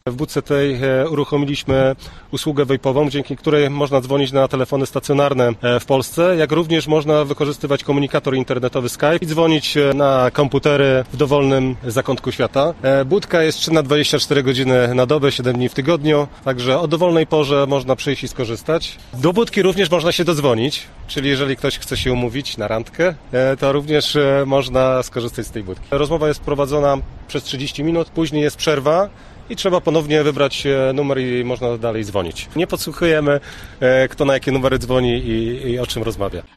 W budce tej uruchomiliśmy usługę vape'ową, dzięki której można dzwonić na telefony stacjonarne w Polsce, jak również można wykorzystywać komunikator internetowy Skype i dzwonić na komputery w dowolnym zakątku świata. Budka jest czynna 24 godziny na dobę, 7 dni w tygodniu, także o dowolnej porze można przyjść i skorzystać. Do budki również można się dodzwonić, czyli jeżeli ktoś chce się umówić na randkę, to również można skorzystać z tej budki. Rozmowa jest prowadzona przez 30 minut, później jest przerwa i trzeba ponownie wybrać numer i można dalej dzwonić. Nie podsłuchujemy, kto na jakie numery dzwoni i o czym rozmawia.